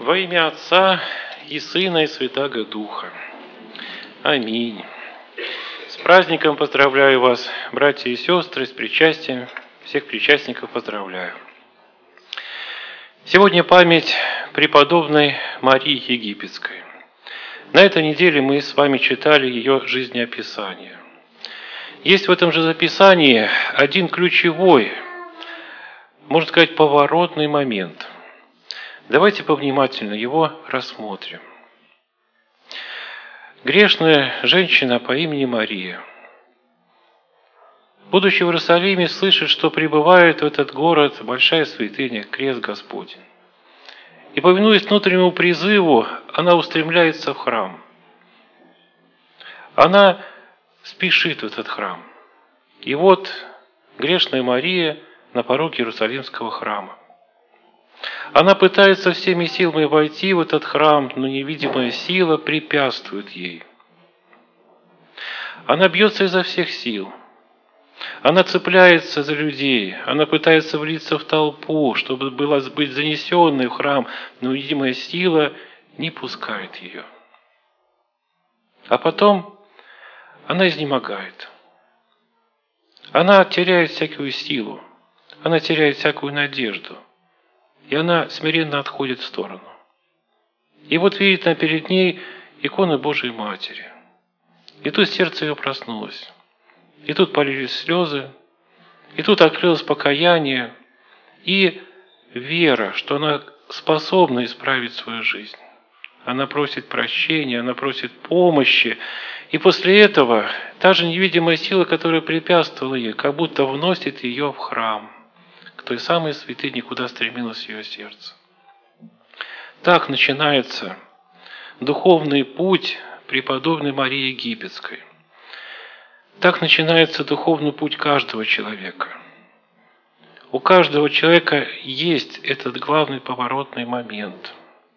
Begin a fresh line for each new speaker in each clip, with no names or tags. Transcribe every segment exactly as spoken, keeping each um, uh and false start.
Во имя Отца и Сына и Святаго Духа. Аминь. С праздником поздравляю вас, братья и сестры, с причастием. Всех причастников поздравляю. Сегодня память преподобной Марии Египетской. На этой неделе мы с вами читали ее жизнеописание. Есть в этом же записании один ключевой, можно сказать, поворотный момент. Давайте повнимательно его рассмотрим. Грешная женщина по имени Мария, будучи в Иерусалиме, слышит, что прибывает в этот город большая святыня, крест Господень. И, повинуясь внутреннему призыву, она устремляется в храм. Она спешит в этот храм. И вот грешная Мария на пороге Иерусалимского храма. Она пытается всеми силами войти в этот храм, но невидимая сила препятствует ей. Она бьется изо всех сил. Она цепляется за людей. Она пытается влиться в толпу, чтобы была быть занесенной в храм, но невидимая сила не пускает ее. А потом она изнемогает. Она теряет всякую силу. Она теряет всякую надежду. И она смиренно отходит в сторону. И вот видит она перед ней икону Божией Матери. И тут сердце ее проснулось. И тут полились слезы. И тут открылось покаяние. И вера, что она способна исправить свою жизнь. Она просит прощения, она просит помощи. И после этого та же невидимая сила, которая препятствовала ей, как будто вносит ее в храм, к той самой святыне, куда стремилось ее сердце. Так начинается духовный путь преподобной Марии Египетской. Так начинается духовный путь каждого человека. У каждого человека есть этот главный поворотный момент.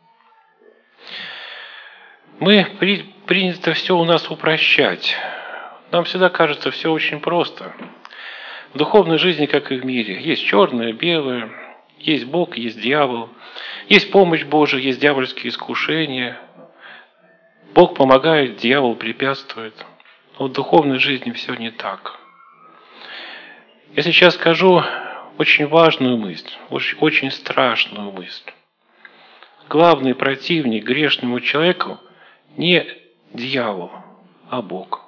Мы при, принято все у нас упрощать. Нам всегда кажется все очень просто. В духовной жизни, как и в мире, есть черное, белое, есть Бог, есть дьявол, есть помощь Божия, есть дьявольские искушения. Бог помогает, дьявол препятствует. Но в духовной жизни все не так. Я сейчас скажу очень важную мысль, очень, очень страшную мысль. Главный противник грешному человеку не дьявол, а Бог.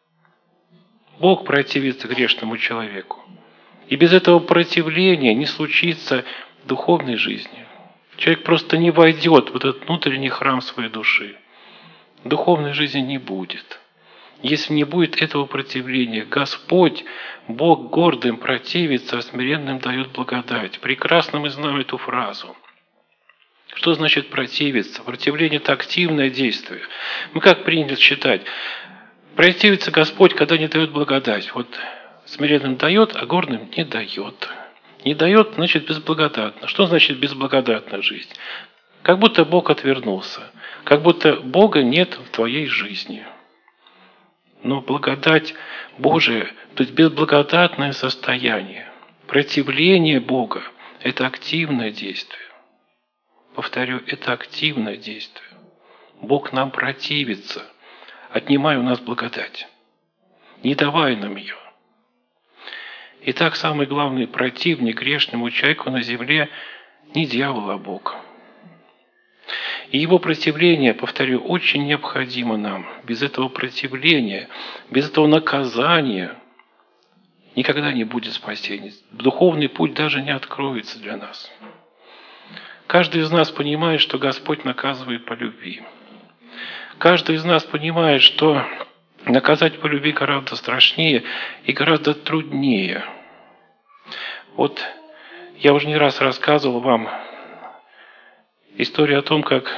Бог противится грешному человеку. И без этого противления не случится духовной жизни. Человек просто не войдет в этот внутренний храм своей души. Духовной жизни не будет. Если не будет этого противления, Господь, Бог гордым противится, а смиренным дает благодать. Прекрасно мы знаем эту фразу. Что значит противиться? Противление – это активное действие. Мы как принято считать? Противится Господь, когда не дает благодать. Вот смиренным дает, а гордым не дает. Не дает, значит, безблагодатно. Что значит безблагодатная жизнь? Как будто Бог отвернулся. Как будто Бога нет в твоей жизни. Но благодать Божия, то есть безблагодатное состояние, противление Бога – это активное действие. Повторю, это активное действие. Бог нам противится, отнимая у нас благодать, не давая нам ее. Итак, самый главный противник грешному человеку на земле не дьявол, а Бог. И его противление, повторю, очень необходимо нам. Без этого противления, без этого наказания никогда не будет спасения. Духовный путь даже не откроется для нас. Каждый из нас понимает, что Господь наказывает по любви. Каждый из нас понимает, что наказать по любви гораздо страшнее и гораздо труднее. Вот я уже не раз рассказывал вам историю о том, как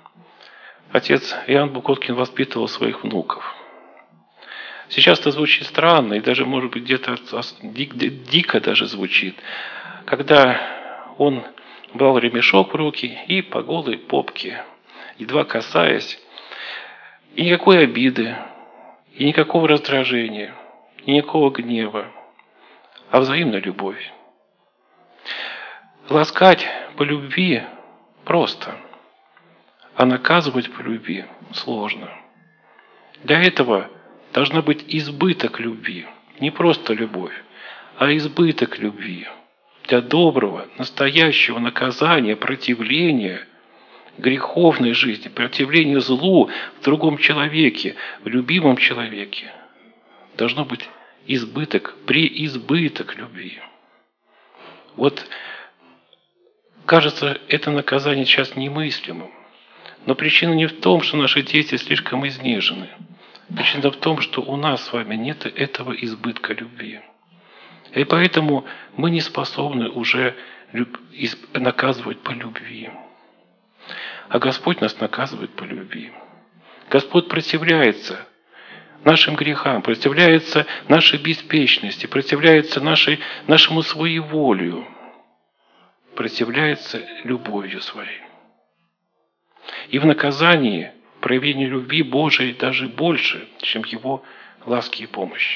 отец Иоанн Букоткин воспитывал своих внуков. Сейчас это звучит странно, и даже, может быть, где-то дико даже звучит, когда он брал ремешок в руки и по голой попке, едва касаясь, и никакой обиды, и никакого раздражения, и никакого гнева, а взаимная любовь. Ласкать по любви просто. А наказывать по любви сложно. Для этого должна быть избыток любви. Не просто любовь, а избыток любви. Для доброго, настоящего наказания, противления греховной жизни, противления злу в другом человеке, в любимом человеке, должно быть избыток, преизбыток любви. Вот, кажется, это наказание сейчас немыслимым. Но причина не в том, что наши дети слишком изнежены. Причина в том, что у нас с вами нет этого избытка любви. И поэтому мы не способны уже наказывать по любви. А Господь нас наказывает по любви. Господь противляется нашим грехам, противляется нашей беспечности, противляется нашей, нашему своеволию, противляется любовью своей. И в наказании проявление любви Божией даже больше, чем Его ласки и помощи.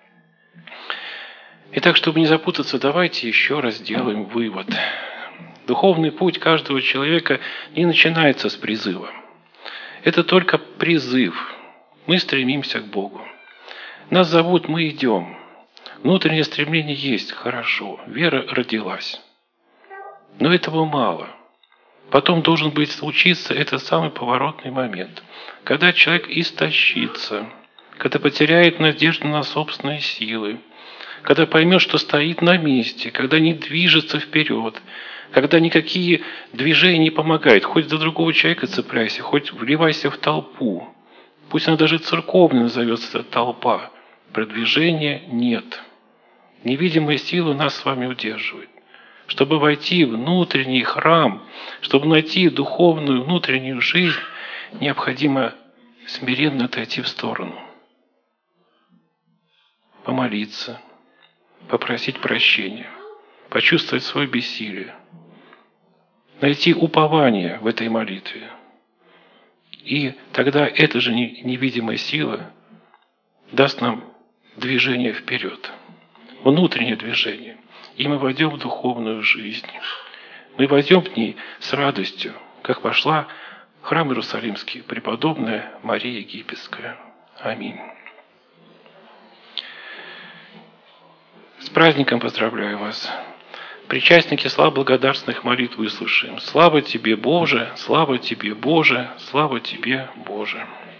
Итак, чтобы не запутаться, давайте еще раз сделаем вывод. Духовный путь каждого человека не начинается с призыва. Это только призыв. Мы стремимся к Богу. Нас зовут, мы идем. Внутреннее стремление есть, хорошо. Вера родилась. Но этого мало. Потом должен быть случиться этот самый поворотный момент, когда человек истощится, когда потеряет надежду на собственные силы, когда поймет, что стоит на месте, когда не движется вперед, когда никакие движения не помогают. Хоть до другого человека цепляйся, хоть вливайся в толпу. Пусть она даже церковной назовется эта толпа. Продвижения нет. Невидимая сила нас с вами удерживает. Чтобы войти в внутренний храм, чтобы найти духовную внутреннюю жизнь, необходимо смиренно отойти в сторону. Помолиться, попросить прощения, почувствовать свое бессилие, найти упование в этой молитве. И тогда эта же невидимая сила даст нам движение вперед, внутреннее движение. И мы войдем в духовную жизнь. Мы войдем в ней с радостью, как вошла в храм Иерусалимский преподобная Мария Египетская. Аминь. С праздником поздравляю вас. Причастники, слава благодарственных молитв выслушаем. Слава Тебе, Боже, слава Тебе, Боже, слава Тебе, Боже.